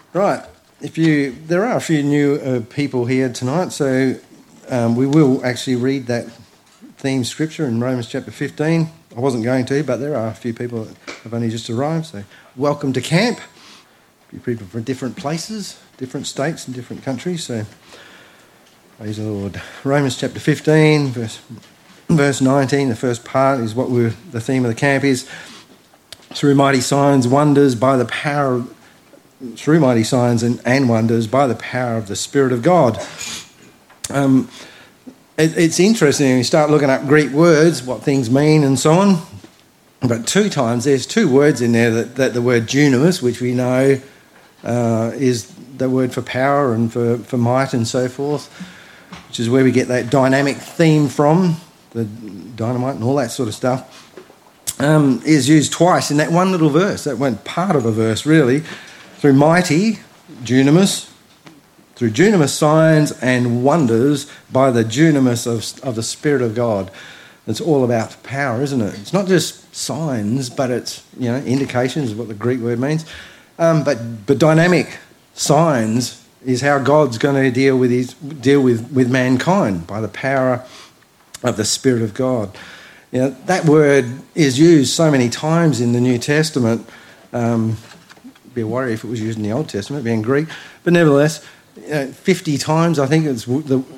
Right, there are a few new people here tonight, so we will actually read that theme scripture in Romans chapter 15. I wasn't going to, but there are a few people that have only just arrived, so welcome to camp. A few people from different places, different states and different countries, so praise the Lord. Romans chapter 15, verse 19, the first part is what the theme of the camp is. Through mighty signs, wonders, by the power of through mighty signs and wonders by the power of the Spirit of God. It's interesting when you start looking up Greek words, what things mean and so on. But there's two words in there that the word dunamis, which we know is the word for power and for might and so forth, which is where we get that dynamic theme from, the dynamite and all that sort of stuff, is used twice in that one little verse, that one part of a verse really. Through mighty, dunamis, through dunamis signs and wonders by the dunamis of the Spirit of God. It's all about power, isn't it? It's not just signs, but it's indications of what the Greek word means. But dynamic signs is how God's going to deal with mankind by the power of the Spirit of God. That word is used so many times in the New Testament. Be a worry if it was used in the Old Testament, being Greek, but nevertheless, 50 times, I think it's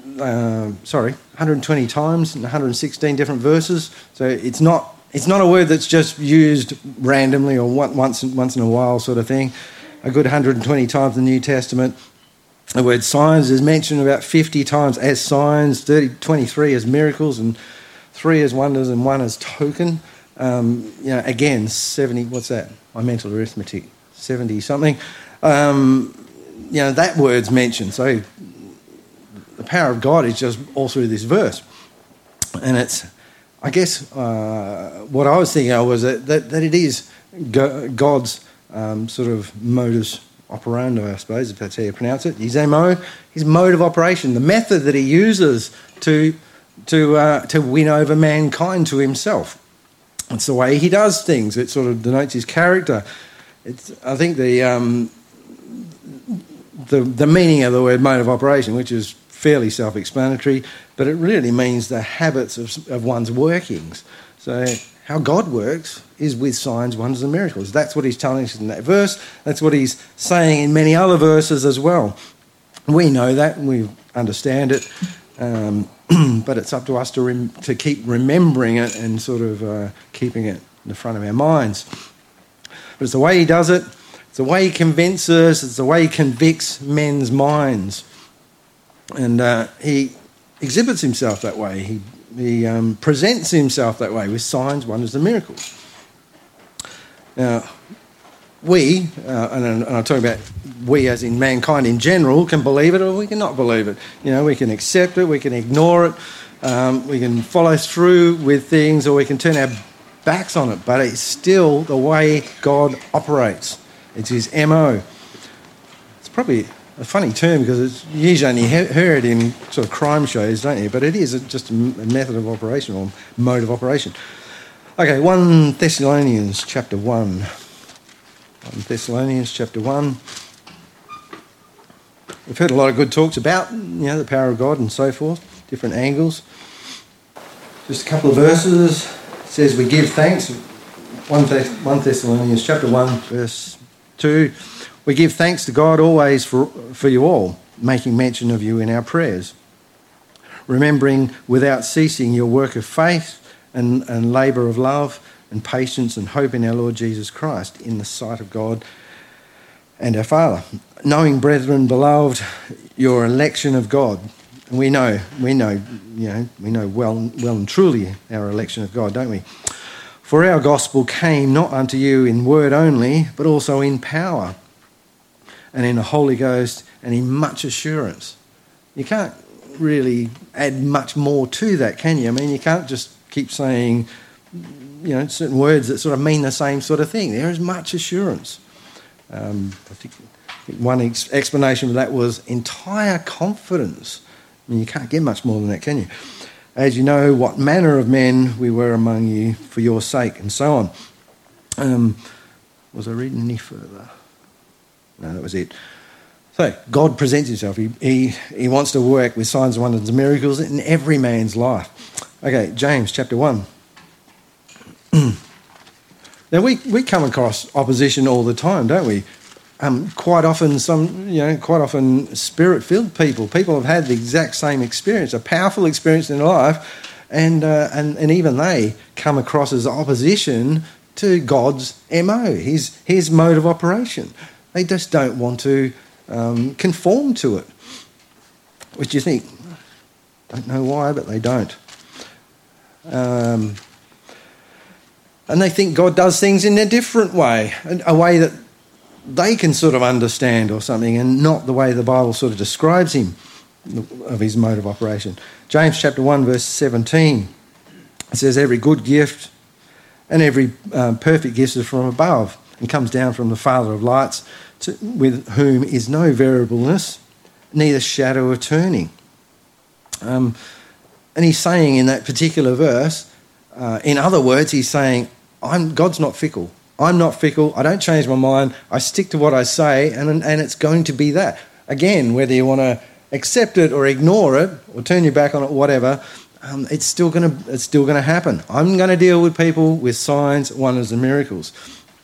120 times in 116 different verses. So it's not a word that's just used randomly or once in a while sort of thing. A good 120 times in the New Testament. The word signs is mentioned about 50 times as signs, 23 as miracles, and 3 as wonders, and 1 as token. Again, 70. What's that? My mental arithmetic. 70-something, that word's mentioned. So the power of God is just all through this verse. And it's, I guess, what I was thinking of was that it is God's sort of modus operandi, I suppose, if that's how you pronounce it, his MO, his mode of operation, the method that he uses to win over mankind to himself. It's the way he does things. It sort of denotes his character. I think the meaning of the word mode of operation, which is fairly self-explanatory, but it really means the habits of one's workings. So how God works is with signs, wonders and miracles. That's what he's telling us in that verse. That's what he's saying in many other verses as well. We know that and we understand it, but it's up to us to keep remembering it and sort of keeping it in the front of our minds. But it's the way he does it, it's the way he convinces, it's the way he convicts men's minds. And he exhibits himself that way. He presents himself that way with signs, wonders and miracles. Now, we, and I talk about we as in mankind in general, can believe it or we cannot believe it. We can accept it, we can ignore it, we can follow through with things, or we can turn our backs on it, but it's still the way God operates. It's his MO. It's probably a funny term because you usually only hear it in sort of crime shows, don't you? But it is just a method of operation or mode of operation. Okay, 1 Thessalonians chapter 1. 1 Thessalonians chapter 1. We've heard a lot of good talks about the power of God and so forth, different angles. Just a couple of verses. It says we give thanks, 1 Thessalonians chapter 1, verse 2. We give thanks to God always for you all, making mention of you in our prayers, remembering without ceasing your work of faith and labour of love and patience and hope in our Lord Jesus Christ in the sight of God and our Father. Knowing, brethren, beloved, your election of God. And we know well and truly our election of God, don't we? For our gospel came not unto you in word only, but also in power and in the Holy Ghost and in much assurance. You can't really add much more to that, can you? I mean, you can't just keep saying, certain words that sort of mean the same sort of thing. There is much assurance. I think one explanation of that was entire confidence. I mean, you can't get much more than that, can you? As you know, what manner of men we were among you for your sake, and so on. Was I reading any further? No, that was it. So God presents himself. He wants to work with signs, wonders and miracles in every man's life. Okay, James chapter 1. Now we come across opposition all the time, don't we? Quite often spirit-filled people have had the exact same experience, a powerful experience in their life, and even they come across as opposition to God's MO, his mode of operation. They just don't want to conform to it, which you think, don't know why, but they don't. And they think God does things in a different way, a way that they can sort of understand or something, and not the way the Bible sort of describes him, of his mode of operation. James chapter 1 verse 17, it says, every good gift and every perfect gift is from above and comes down from the Father of lights, with whom is no variableness, neither shadow of turning. And he's saying in that particular verse, in other words, he's saying, God's not fickle. I'm not fickle. I don't change my mind. I stick to what I say, and it's going to be that. Again, whether you want to accept it or ignore it or turn your back on it, whatever, it's still going to happen. I'm going to deal with people with signs, wonders, and miracles.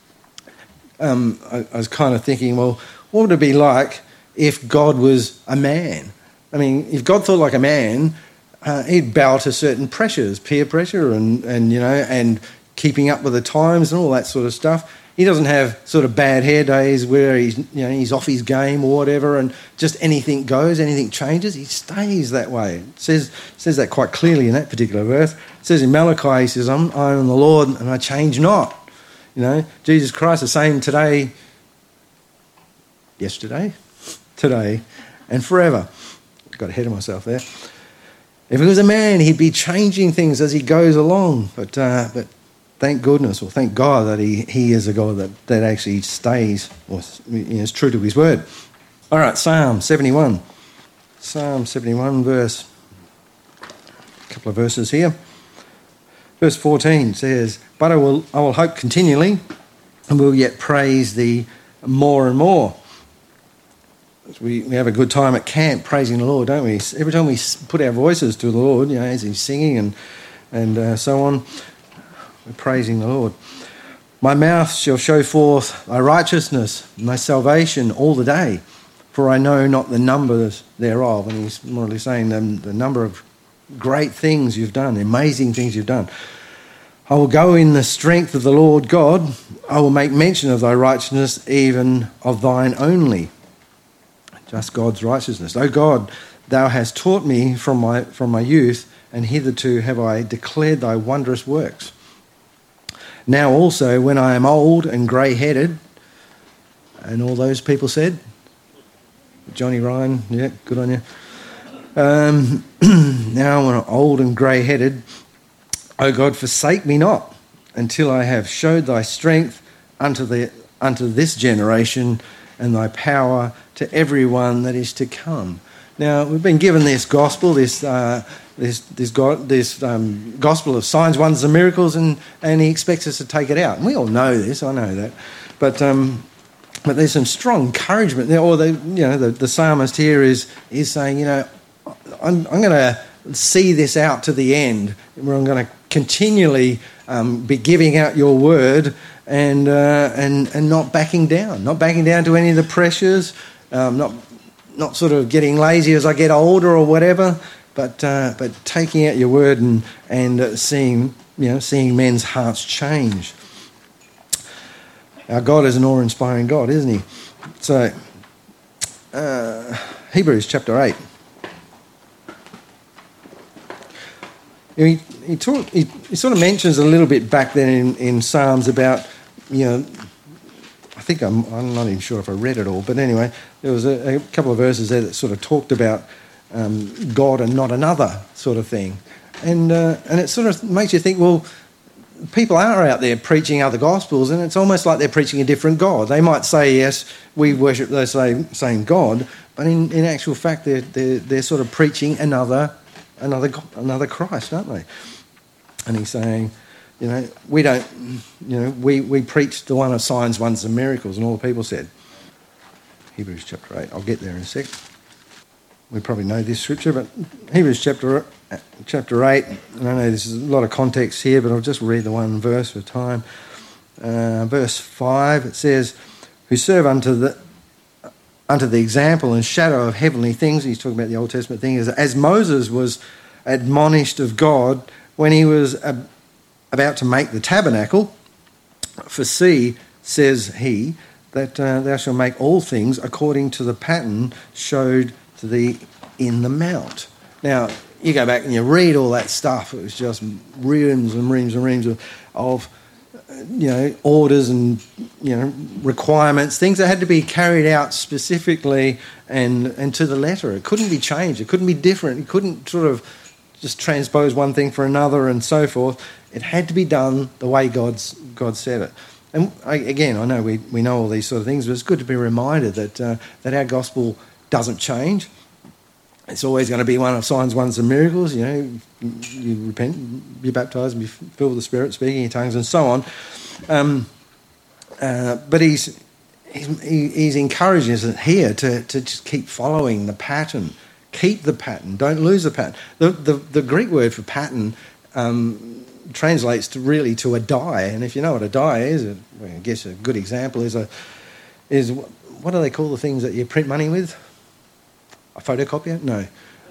I was kind of thinking, well, what would it be like if God was a man? I mean, if God thought like a man, he'd bow to certain pressures, peer pressure, and keeping up with the times and all that sort of stuff. He doesn't have sort of bad hair days where he's off his game or whatever, and just anything goes, anything changes. He stays that way. It says that quite clearly in that particular verse. It says in Malachi, he says, I am the Lord and I change not. Jesus Christ the same today, yesterday, today, and forever. Got ahead of myself there. If he was a man, he'd be changing things as he goes along. But thank goodness, or thank God, that he is a God that actually stays, or is true to his word. All right, Psalm 71. Psalm 71, a couple of verses here. Verse 14 says, but I will hope continually, and will yet praise thee more and more. We have a good time at camp praising the Lord, don't we? Every time we put our voices to the Lord, as he's singing and so on, we're praising the Lord. My mouth shall show forth thy righteousness and thy salvation all the day, for I know not the numbers thereof. And he's more or less saying the number of great things you've done, amazing things you've done. I will go in the strength of the Lord God. I will make mention of thy righteousness, even of thine only. Just God's righteousness. O God, thou hast taught me from my youth, and hitherto have I declared thy wondrous works. Now also, when I am old and grey-headed, and all those people said, Johnny Ryan, yeah, good on you. Now when I'm old and grey-headed, O God, forsake me not, until I have showed thy strength unto this generation, and thy power to everyone that is to come. Now, we've been given this gospel, this gospel of signs, wonders, and miracles, and he expects us to take it out. And we all know this, I know that. But there's some strong encouragement there. Or the psalmist here is saying, I'm going to see this out to the end, where I'm going to continually be giving out your word and not backing down to any of the pressures, not sort of getting lazy as I get older or whatever, but taking out your word and seeing men's hearts change. Our God is an awe-inspiring God, isn't he? So, Hebrews chapter 8. He sort of mentions a little bit back then in Psalms about, I think I'm not even sure if I read it all, but anyway, there was a couple of verses there that sort of talked about God and not another sort of thing. And it sort of makes you think, well, people are out there preaching other gospels, and it's almost like they're preaching a different God. They might say, yes, we worship the same God, but in actual fact, they're sort of preaching another Christ, aren't they? And he's saying, we don't, we preach the one of signs, wonders, and miracles, and all the people said. Hebrews chapter 8. I'll get there in a sec. We probably know this scripture, but Hebrews chapter 8, and I know this is a lot of context here, but I'll just read the one verse for time. Verse 5, it says, who serve unto the example and shadow of heavenly things. He's talking about the Old Testament thing. As Moses was admonished of God when he was about to make the tabernacle, for see, says he, that thou shalt make all things according to the pattern showed to thee in the mount. Now, you go back and you read all that stuff. It was just reams and reams and reams of orders and, requirements, things that had to be carried out specifically and to the letter. It couldn't be changed. It couldn't be different. It couldn't sort of just transpose one thing for another and so forth. It had to be done the way God said it. And again, I know we know all these sort of things, but it's good to be reminded that our gospel doesn't change. It's always going to be one of signs, wonders and miracles. You repent, be baptised, and be filled with the Spirit, speaking in tongues and so on. But he's encouraging us here to just keep following the pattern. Keep the pattern. Don't lose the pattern. The Greek word for pattern translates to a die. And if you know what a die is, I guess a good example is what do they call the things that you print money with? A photocopier? No.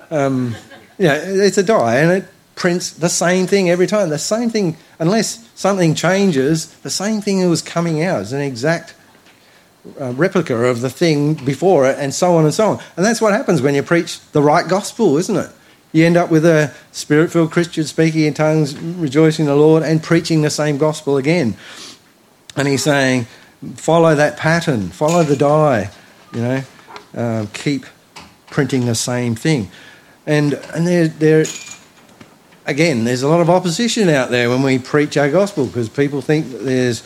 It's a die, and it prints the same thing every time. The same thing, unless something changes, the same thing that was coming out is an exact replica of the thing before it, and so on and so on. And that's what happens when you preach the right gospel, isn't it? You end up with a Spirit-filled Christian speaking in tongues, rejoicing in the Lord, and preaching the same gospel again. And he's saying, follow that pattern, follow the die, keep printing the same thing. And there again, there's a lot of opposition out there when we preach our gospel, because people think that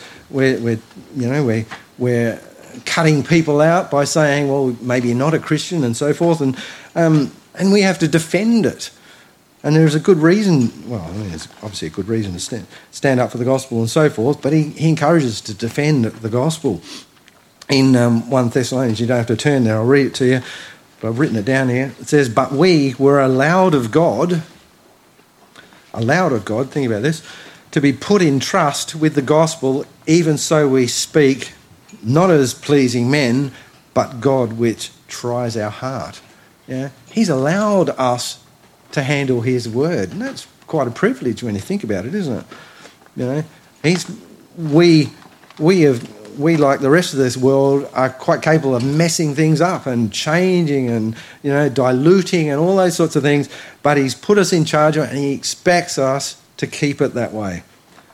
we're cutting people out by saying, well, maybe you're not a Christian and so forth, and we have to defend it. And there's a good reason, there's obviously a good reason to stand up for the gospel and so forth, but he encourages us to defend the gospel. In 1 Thessalonians, you don't have to turn there, I'll read it to you, but I've written it down here. It says, but we were allowed of God, think about this, to be put in trust with the gospel, even so we speak, not as pleasing men, but God which tries our heart. Yeah? He's allowed us to handle his word. And that's quite a privilege when you think about it, isn't it? We, like the rest of this world, are quite capable of messing things up and changing and, diluting and all those sorts of things. But he's put us in charge of it, and he expects us to keep it that way.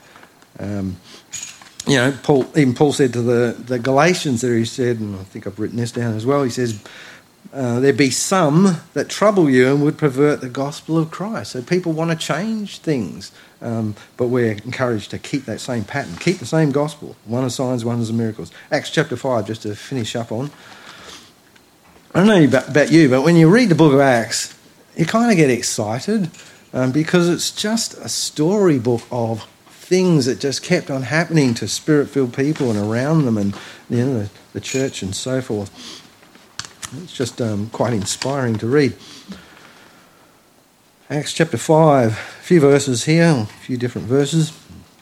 Paul said to the Galatians there, he said, and I think I've written this down as well, he says, there be some that trouble you and would pervert the gospel of Christ. So people want to change things, but we're encouraged to keep that same pattern, keep the same gospel, one of signs, wonders and miracles. Acts chapter 5, just to finish up on. I don't know about you, but when you read the book of Acts, you kind of get excited because it's just a storybook of things that just kept on happening to Spirit-filled people and around them and the church and so forth. It's just quite inspiring to read. Acts chapter 5, a few verses here, a few different verses.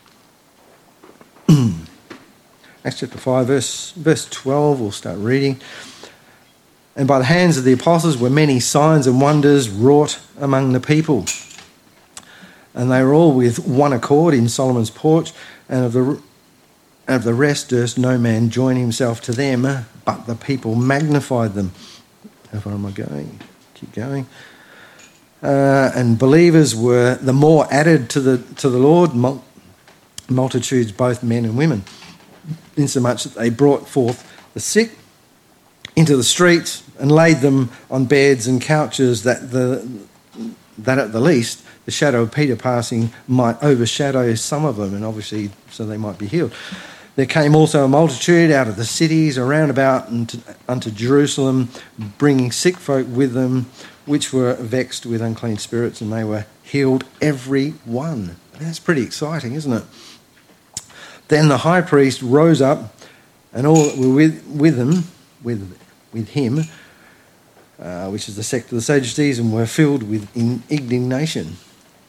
Acts chapter 5, verse 12, we'll start reading. And by the hands of the apostles were many signs and wonders wrought among the people. And they were all with one accord in Solomon's porch, and of the rest durst no man join himself to them, but the people magnified them. How far am I going? Keep going. And believers were the more added to the Lord, multitudes, both men and women, insomuch that they brought forth the sick into the streets and laid them on beds and couches, that at the least the shadow of Peter passing might overshadow some of them, and obviously so they might be healed. There came also a multitude out of the cities around about unto Jerusalem, bringing sick folk with them, which were vexed with unclean spirits, and they were healed every one. That's pretty exciting, isn't it? Then the high priest rose up, and all that were with with him, which is the sect of the Sadducees, and were filled with indignation.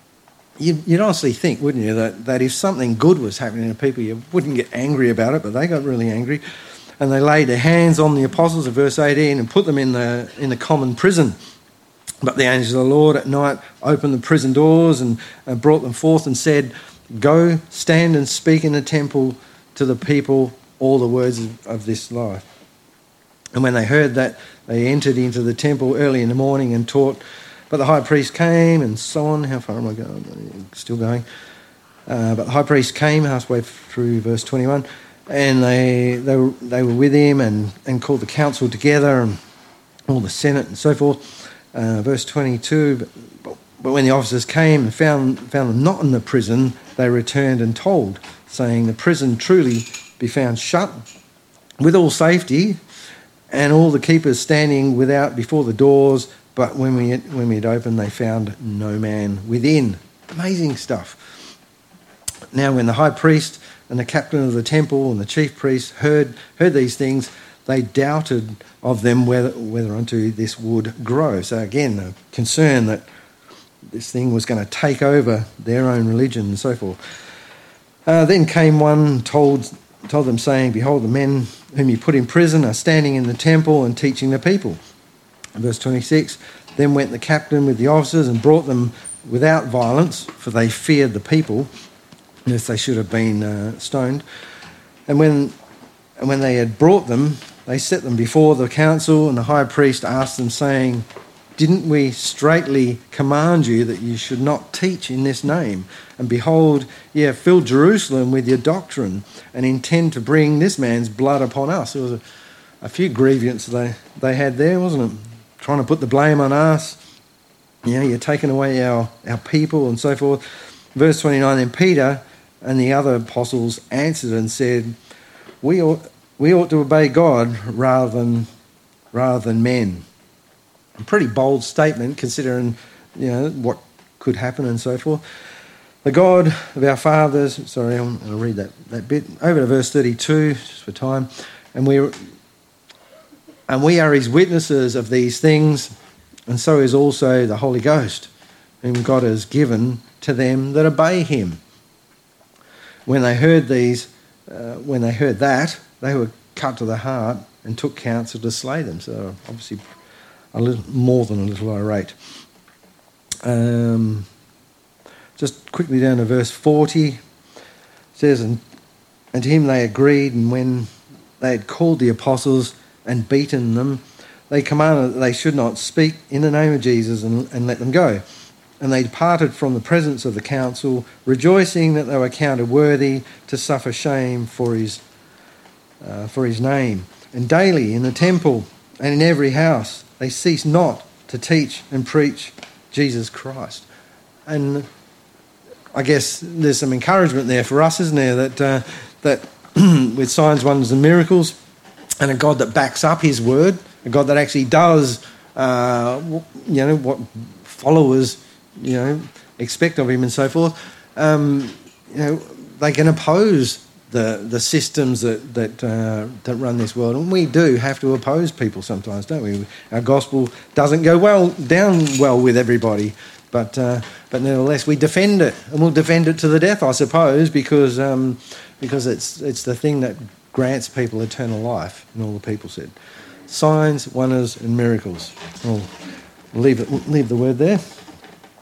You'd honestly think, wouldn't you, that if something good was happening to people, you wouldn't get angry about it, but they got really angry. And they laid their hands on the apostles, in verse 18, and put them in the common prison. But the angel of the Lord at night opened the prison doors and brought them forth and said, "Go, stand and speak in the temple to the people all the words of this life." And when they heard that, they entered into the temple early in the morning and taught. But the high priest came, and so on. How far am I going? Still going. But the high priest came halfway through verse 21, and they were with him and called the council together and all the senate and so forth. Verse 22, but when the officers came and found them not in the prison, they returned and told, saying, "The prison truly be found shut with all safety, and all the keepers standing without before the doors. But when we had opened, they found no man within." Amazing stuff. Now, when the high priest and the captain of the temple and the chief priests heard these things, they doubted of them whether unto this would grow. So again, a concern that this thing was going to take over their own religion and so forth. Then came one, told them, saying, "Behold, the men whom you put in prison are standing in the temple and teaching the people." Verse 26, then went the captain with the officers and brought them without violence, for they feared the people, lest they should have been stoned. And when they had brought them, they set them before the council, and the high priest asked them, saying, "Didn't we straitly command you that you should not teach in this name? And behold, ye have filled Jerusalem with your doctrine, and intend to bring this man's blood upon us." There was a few grievances they had there, wasn't it? Trying to put the blame on us. You're taking away our people and so forth. Verse 29, then Peter and the other apostles answered and said, we ought to obey God rather than men. A pretty bold statement considering what could happen and so forth. The God of our fathers, sorry, I'm going to read that bit. Over to verse 32, just for time. And we are his witnesses of these things, and so is also the Holy Ghost, whom God has given to them that obey him. When they heard that, they were cut to the heart and took counsel to slay them. So obviously a little more than a little irate. Just quickly down to verse 40, it says, and to him they agreed, and when they had called the apostles and beaten them, they commanded that they should not speak in the name of Jesus and let them go. And they departed from the presence of the council, rejoicing that they were counted worthy to suffer shame for his name. And daily in the temple and in every house they ceased not to teach and preach Jesus Christ. And I guess there's some encouragement there for us, isn't there, that with signs, wonders and miracles, and a God that backs up his word, a God that actually does, what followers, expect of him and so forth, they can oppose the systems that run this world, and we do have to oppose people sometimes, don't we? Our gospel doesn't go down well with everybody, but nevertheless we defend it, and we'll defend it to the death, I suppose, because it's the thing that grants people eternal life. And all the people said, signs, wonders, and miracles. I'll leave the word there.